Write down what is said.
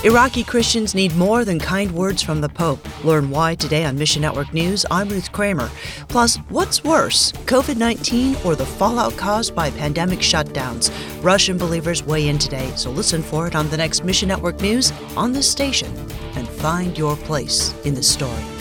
Iraqi Christians need more than kind words from the Pope. Learn why today on Mission Network News. I'm Ruth Kramer. Plus, what's worse, COVID-19 or the fallout caused by pandemic shutdowns? Russian believers weigh in today, so listen for it on the next Mission Network News on this station and find your place in the story.